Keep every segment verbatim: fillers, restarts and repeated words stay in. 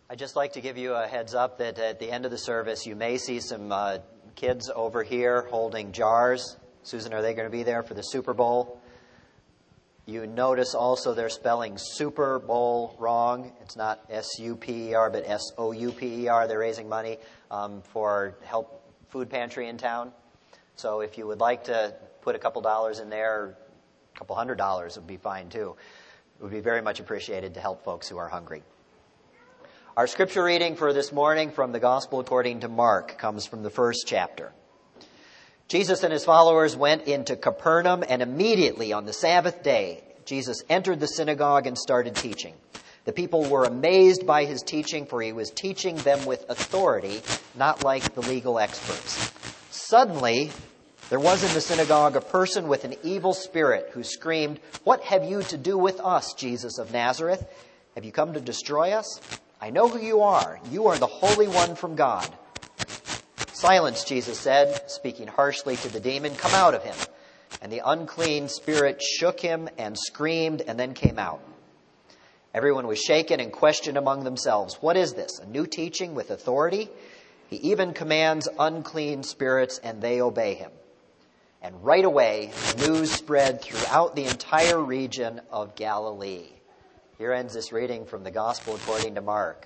I'd just like to give you a heads up that at the end of the service, you may see some uh, kids over here holding jars. Susan, are they going to be there for the Super Bowl? You notice also they're spelling Super Bowl wrong. It's not S U P E R, but S O U P E R. They're raising money um, for Help Food Pantry in town. So if you would like to put a couple dollars in there, a couple hundred dollars would be fine too. It would be very much appreciated to help folks who are hungry. Our scripture reading for this morning from the Gospel according to Mark comes from the first chapter. Jesus and his followers went into Capernaum, and immediately on the Sabbath day, Jesus entered the synagogue and started teaching. The people were amazed by his teaching, for he was teaching them with authority, not like the legal experts. Suddenly, there was in the synagogue a person with an evil spirit who screamed, "What have you to do with us, Jesus of Nazareth? Have you come to destroy us? I know who you are. You are the Holy One from God." "Silence," Jesus said, speaking harshly to the demon. "Come out of him." And the unclean spirit shook him and screamed and then came out. Everyone was shaken and questioned among themselves, "What is this? A new teaching with authority? He even commands unclean spirits and they obey him." And right away, news spread throughout the entire region of Galilee. Here ends this reading from the Gospel according to Mark.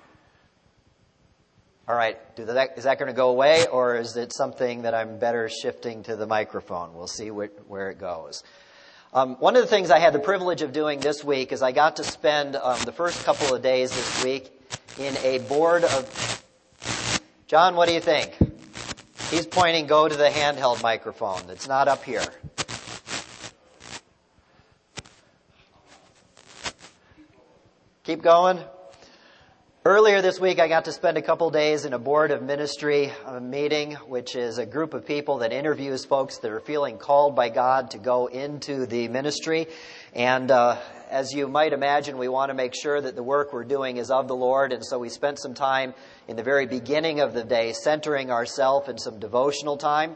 All right, do that, is that going to go away, or is it something that I'm better shifting to the microphone? We'll see where, where it goes. Um, one of the things I had the privilege of doing this week is I got to spend um, the first couple of days this week in a board of... John, what do you think? He's pointing, go to the handheld microphone. It's not up here. Keep going. Earlier this week, I got to spend a couple days in a board of ministry meeting, which is a group of people that interviews folks that are feeling called by God to go into the ministry. And uh, as you might imagine, we want to make sure that the work we're doing is of the Lord. And so we spent some time in the very beginning of the day centering ourselves in some devotional time.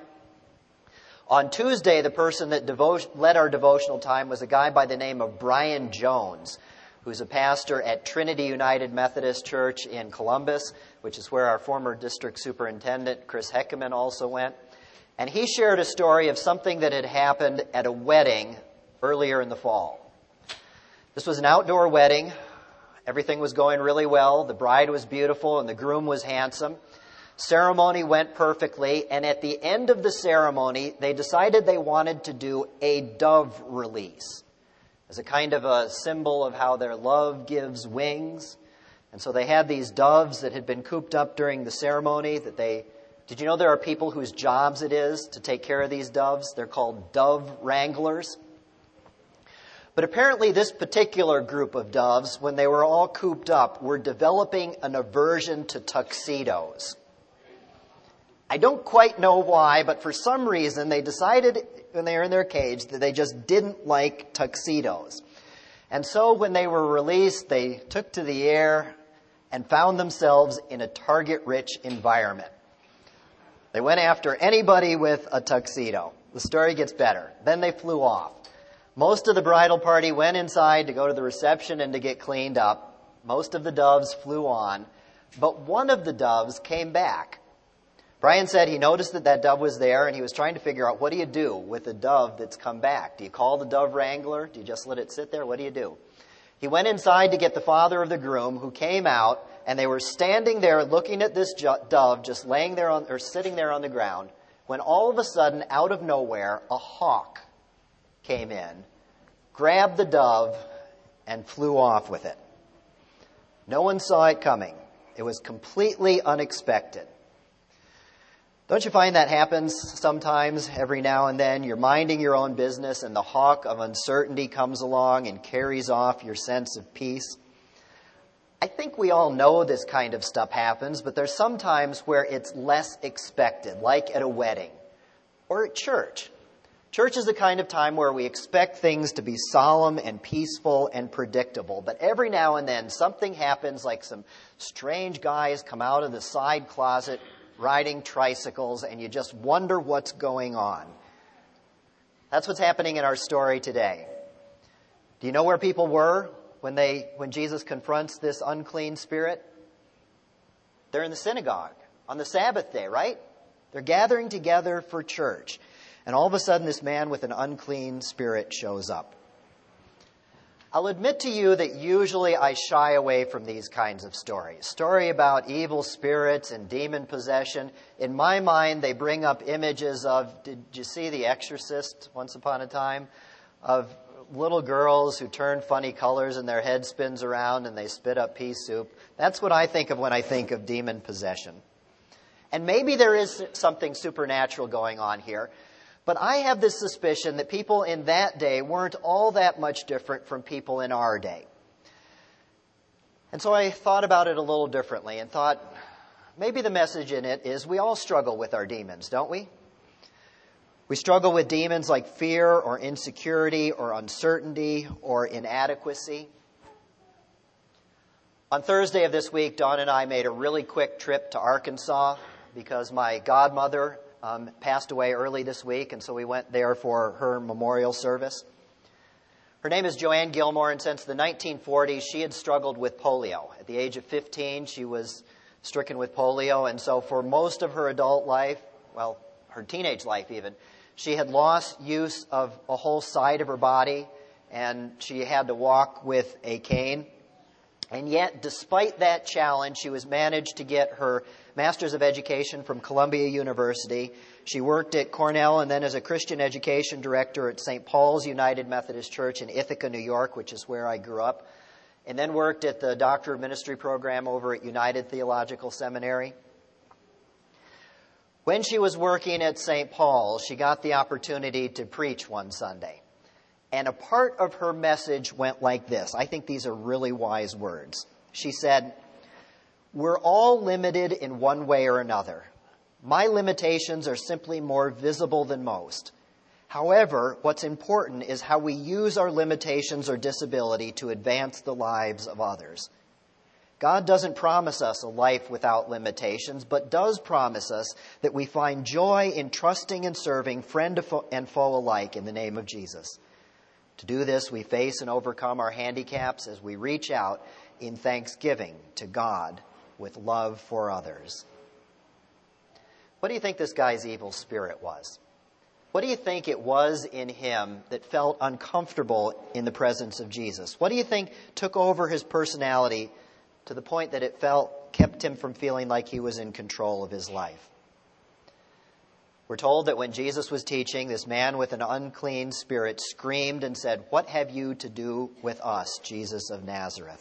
On Tuesday, the person that devo- led our devotional time was a guy by the name of Brian Jones, who's a pastor at Trinity United Methodist Church in Columbus, which is where our former district superintendent, Chris Heckeman, also went. And he shared a story of something that had happened at a wedding earlier in the fall. This was an outdoor wedding. Everything was going really well. The bride was beautiful and the groom was handsome. Ceremony went perfectly, and at the end of the ceremony, they decided they wanted to do a dove release as a kind of a symbol of how their love gives wings. And so they had these doves that had been cooped up during the ceremony that they... Did you know there are people whose jobs it is to take care of these doves? They're called dove wranglers. But apparently this particular group of doves, when they were all cooped up, were developing an aversion to tuxedos. I don't quite know why, but for some reason they decided when they were in their cage that they just didn't like tuxedos. And so when they were released, they took to the air and found themselves in a target-rich environment. They went after anybody with a tuxedo. The story gets better. Then they flew off. Most of the bridal party went inside to go to the reception and to get cleaned up. Most of the doves flew on, but one of the doves came back. Brian said he noticed that that dove was there, and he was trying to figure out, what do you do with a dove that's come back? Do you call the dove wrangler? Do you just let it sit there? What do you do? He went inside to get the father of the groom, who came out, and they were standing there looking at this ju- dove just laying there on, or sitting there on the ground, when all of a sudden, out of nowhere, a hawk came in, grabbed the dove, and flew off with it. No one saw it coming. It was completely unexpected. Don't you find that happens sometimes, every now and then? You're minding your own business and the hawk of uncertainty comes along and carries off your sense of peace. I think we all know this kind of stuff happens, but there's some times where it's less expected, like at a wedding or at church. Church is the kind of time where we expect things to be solemn and peaceful and predictable, but every now and then something happens, like some strange guys come out of the side closet riding tricycles, and you just wonder what's going on. That's what's happening in our story today. Do you know where people were when they when Jesus confronts this unclean spirit? They're in the synagogue on the Sabbath day, right? They're gathering together for church. And all of a sudden, this man with an unclean spirit shows up. I'll admit to you that usually I shy away from these kinds of stories. Story about evil spirits and demon possession. In my mind, they bring up images of, did you see The Exorcist once upon a time? Of little girls who turn funny colors and their head spins around and they spit up pea soup. That's what I think of when I think of demon possession. And maybe there is something supernatural going on here. But I have this suspicion that people in that day weren't all that much different from people in our day. And so I thought about it a little differently and thought, maybe the message in it is we all struggle with our demons, don't we? We struggle with demons like fear or insecurity or uncertainty or inadequacy. On Thursday of this week, Dawn and I made a really quick trip to Arkansas because my godmother Um, passed away early this week, and so we went there for her memorial service. Her name is Joanne Gilmore, and since the nineteen forties, she had struggled with polio. At the age of fifteen, she was stricken with polio, and so for most of her adult life, well, her teenage life even, she had lost use of a whole side of her body, and she had to walk with a cane. And yet, despite that challenge, she was managed to get her Master's of Education from Columbia University. She worked at Cornell and then as a Christian education director at Saint Paul's United Methodist Church in Ithaca, New York, which is where I grew up, and then worked at the Doctor of Ministry program over at United Theological Seminary. When she was working at Saint Paul's, she got the opportunity to preach one Sunday. And a part of her message went like this. I think these are really wise words. She said, "We're all limited in one way or another. My limitations are simply more visible than most. However, what's important is how we use our limitations or disability to advance the lives of others. God doesn't promise us a life without limitations, but does promise us that we find joy in trusting and serving friend and foe alike in the name of Jesus. To do this, we face and overcome our handicaps as we reach out in thanksgiving to God with love for others." What do you think this guy's evil spirit was? What do you think it was in him that felt uncomfortable in the presence of Jesus? What do you think took over his personality to the point that it felt kept him from feeling like he was in control of his life? We're told that when Jesus was teaching, this man with an unclean spirit screamed and said, "What have you to do with us, Jesus of Nazareth?"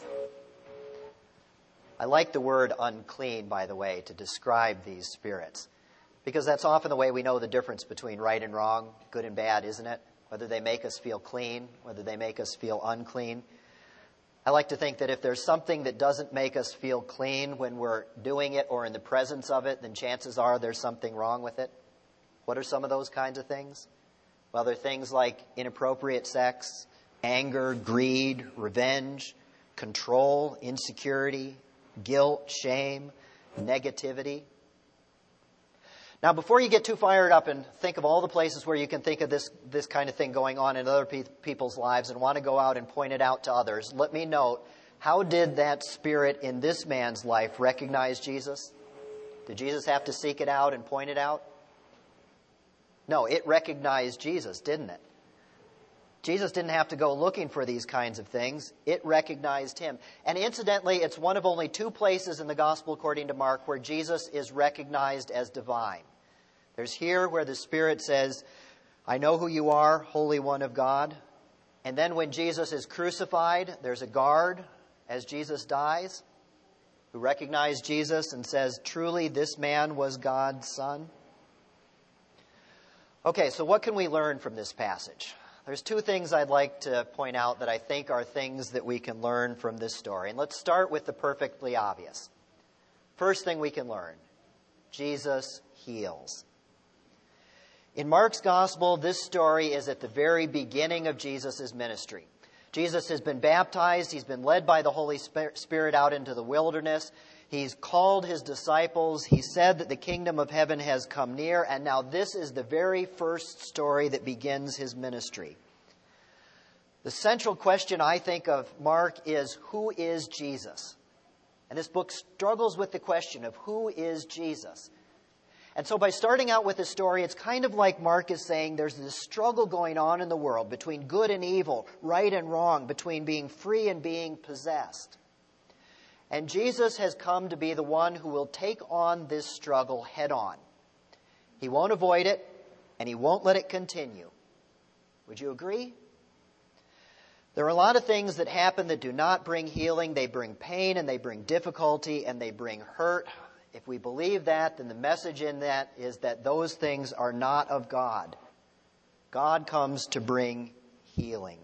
I like the word unclean, by the way, to describe these spirits, because that's often the way we know the difference between right and wrong, good and bad, isn't it? Whether they make us feel clean, whether they make us feel unclean. I like to think that if there's something that doesn't make us feel clean when we're doing it or in the presence of it, then chances are there's something wrong with it. What are some of those kinds of things? Well, they're things like inappropriate sex, anger, greed, revenge, control, insecurity, guilt, shame, negativity. Now, before you get too fired up and think of all the places where you can think of this, this kind of thing going on in other pe- people's lives and want to go out and point it out to others, let me note, how did that spirit in this man's life recognize Jesus? Did Jesus have to seek it out and point it out? No, it recognized Jesus, didn't it? Jesus didn't have to go looking for these kinds of things. It recognized him. And incidentally, it's one of only two places in the Gospel according to Mark where Jesus is recognized as divine. There's here where the Spirit says, "I know who you are, Holy One of God." And then when Jesus is crucified, there's a guard as Jesus dies who recognized Jesus and says, "Truly, this man was God's Son." Okay, so what can we learn from this passage? There's two things I'd like to point out that I think are things that we can learn from this story. And let's start with the perfectly obvious. First thing we can learn, Jesus heals. In Mark's gospel, this story is at the very beginning of Jesus' ministry. Jesus has been baptized. He's been led by the Holy Spirit out into the wilderness. He's called his disciples. He said that the kingdom of heaven has come near. And now this is the very first story that begins his ministry. The central question, I think, of Mark is, who is Jesus? And And this book struggles with the question of who is Jesus. And so by starting out with this story, it's kind of like Mark is saying there's this struggle going on in the world between good and evil, right and wrong, between being free and being possessed. And Jesus has come to be the one who will take on this struggle head on. He won't avoid it, and he won't let it continue. Would you agree? There are a lot of things that happen that do not bring healing. They bring pain, and they bring difficulty, and they bring hurt. If we believe that, then the message in that is that those things are not of God. God comes to bring healing.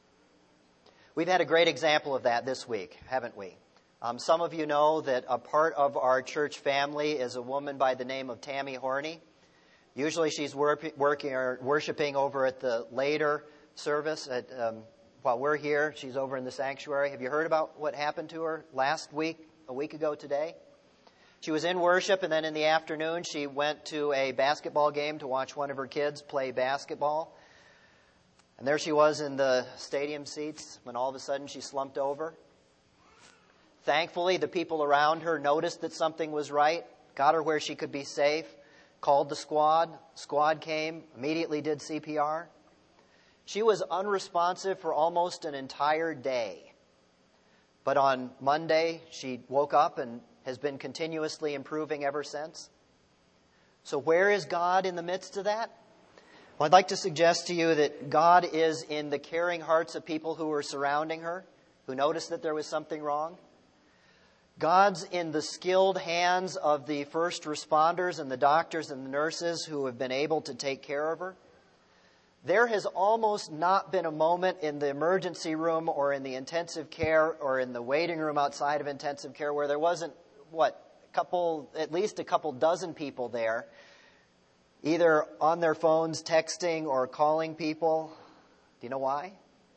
We've had a great example of that this week, haven't we? Um, some of you know that a part of our church family is a woman by the name of Tammy Horney. Usually she's work, working or worshiping over at the later service. At, um, while we're here, she's over in the sanctuary. Have you heard about what happened to her last week, a week ago today? She was in worship, and then in the afternoon she went to a basketball game to watch one of her kids play basketball. And there she was in the stadium seats when all of a sudden she slumped over. Thankfully, the people around her noticed that something was right, got her where she could be safe, called the squad. Squad came, immediately did C P R. She was unresponsive for almost an entire day. But on Monday, she woke up and has been continuously improving ever since. So where is God in the midst of that? Well, I'd like to suggest to you that God is in the caring hearts of people who were surrounding her, who noticed that there was something wrong. God's in the skilled hands of the first responders and the doctors and the nurses who have been able to take care of her. There has almost not been a moment in the emergency room or in the intensive care or in the waiting room outside of intensive care where there wasn't, what, a couple, at least a couple dozen people there, either on their phones, texting, or calling people. Do you know why?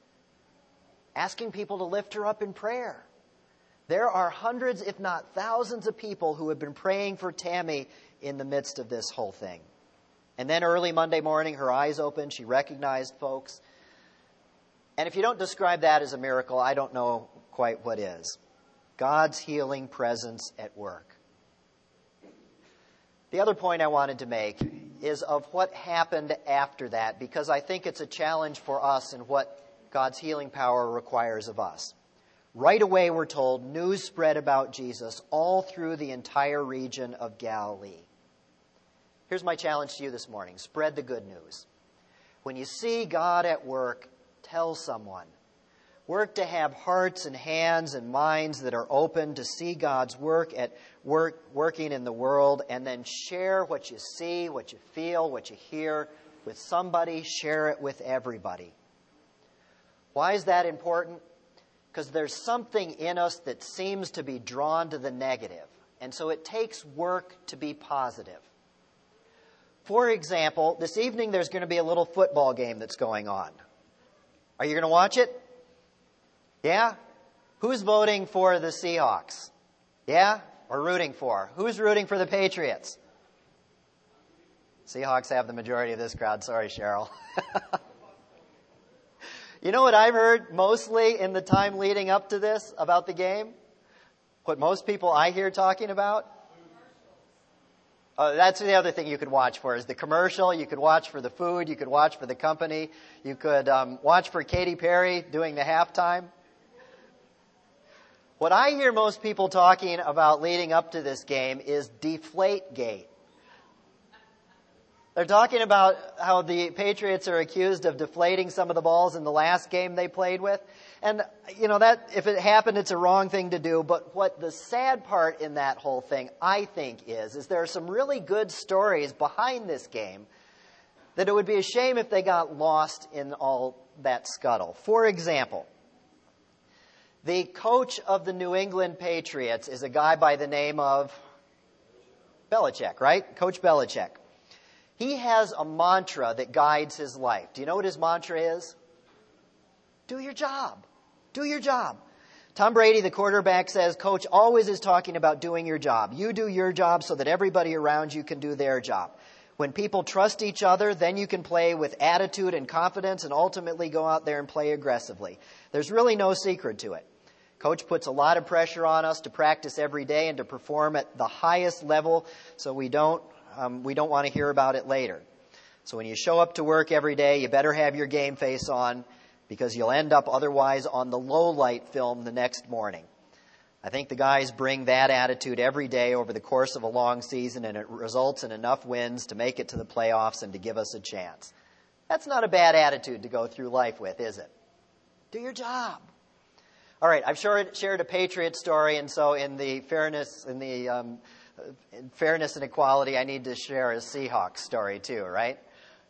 Asking people to lift her up in prayer. There are hundreds, if not thousands, of people who have been praying for Tammy in the midst of this whole thing. And then early Monday morning, her eyes opened. She recognized folks. And if you don't describe that as a miracle, I don't know quite what is. God's healing presence at work. The other point I wanted to make is of what happened after that, because I think it's a challenge for us in what God's healing power requires of us. Right away, we're told, news spread about Jesus all through the entire region of Galilee. Here's my challenge to you this morning. Spread the good news. When you see God at work, tell someone. Work to have hearts and hands and minds that are open to see God's work at work, working in the world, and then share what you see, what you feel, what you hear with somebody. Share it with everybody. Why is that important? Because there's something in us that seems to be drawn to the negative. And so it takes work to be positive. For example, this evening there's going to be a little football game that's going on. Are you going to watch it? Yeah? Who's voting for the Seahawks? Yeah? Or rooting for? Who's rooting for the Patriots? Seahawks have the majority of this crowd. Sorry, Cheryl. You know what I've heard mostly in the time leading up to this about the game? What most people I hear talking about? Uh, that's the other thing you could watch for is the commercial. You could watch for the food. You could watch for the company. You could um, watch for Katy Perry doing the halftime. What I hear most people talking about leading up to this game is Deflategate. They're talking about how the Patriots are accused of deflating some of the balls in the last game they played with. And, you know, that if it happened, it's a wrong thing to do. But what the sad part in that whole thing, I think, is, is there are some really good stories behind this game that it would be a shame if they got lost in all that scuttle. For example, the coach of the New England Patriots is a guy by the name of Belichick, right? Coach Belichick. He has a mantra that guides his life. Do you know what his mantra is? Do your job. Do your job. Tom Brady, the quarterback, says, Coach always is talking about doing your job. You do your job so that everybody around you can do their job. When people trust each other, then you can play with attitude and confidence and ultimately go out there and play aggressively. There's really no secret to it. Coach puts a lot of pressure on us to practice every day and to perform at the highest level, so we don't um, we don't want to hear about it later. So when you show up to work every day, you better have your game face on, because you'll end up otherwise on the low light film the next morning. I think the guys bring that attitude every day over the course of a long season, and it results in enough wins to make it to the playoffs and to give us a chance. That's not a bad attitude to go through life with, is it? Do your job. All right, I've shared a Patriot story, and so in the fairness, in the um, in fairness and equality, I need to share a Seahawks story too, right?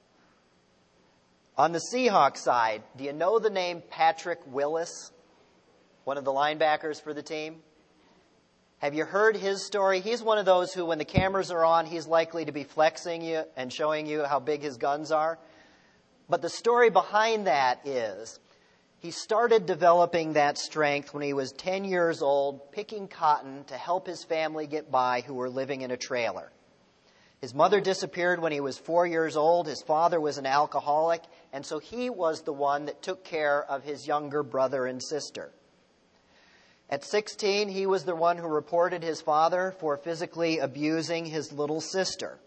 On the Seahawks side, do you know the name Patrick Willis, one of the linebackers for the team? Have you heard his story? He's one of those who, when the cameras are on, he's likely to be flexing you and showing you how big his guns are. But the story behind that is, he started developing that strength when he was ten years old, picking cotton to help his family get by who were living in a trailer. His mother disappeared when he was four years old. His father was an alcoholic, and so he was the one that took care of his younger brother and sister. At sixteen, he was the one who reported his father for physically abusing his little sister.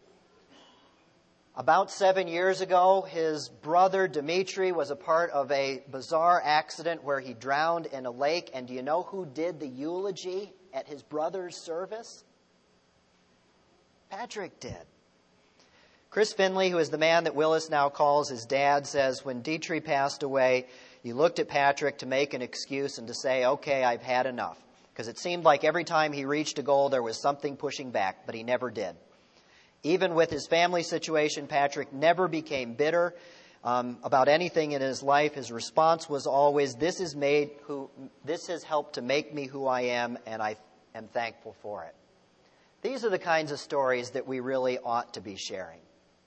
About seven years ago, his brother Dimitri was a part of a bizarre accident where he drowned in a lake. And do you know who did the eulogy at his brother's service? Patrick did. Chris Finley, who is the man that Willis now calls his dad, says when Dimitri passed away, he looked at Patrick to make an excuse and to say, okay, I've had enough. Because it seemed like every time he reached a goal, there was something pushing back, but he never did. Even with his family situation, Patrick never became bitter um, about anything in his life. His response was always, this is made who, this has helped to make me who I am, and I am thankful for it. These are the kinds of stories that we really ought to be sharing.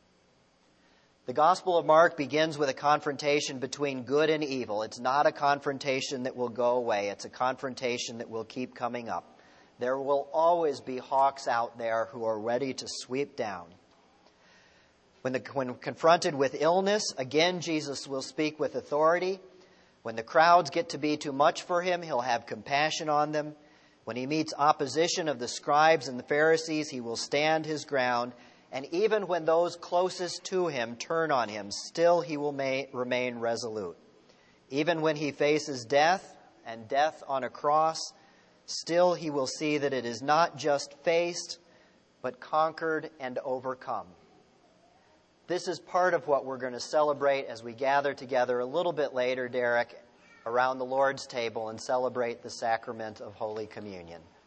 The Gospel of Mark begins with a confrontation between good and evil. It's not a confrontation that will go away. It's a confrontation that will keep coming up. There will always be hawks out there who are ready to sweep down. When, the, when confronted with illness, again, Jesus will speak with authority. When the crowds get to be too much for him, he'll have compassion on them. When he meets opposition of the scribes and the Pharisees, he will stand his ground. And even when those closest to him turn on him, still he will may, remain resolute. Even when he faces death, and death on a cross, still he will see that it is not just faced, but conquered and overcome. This is part of what we're going to celebrate as we gather together a little bit later, Derek, around the Lord's table and celebrate the sacrament of Holy Communion.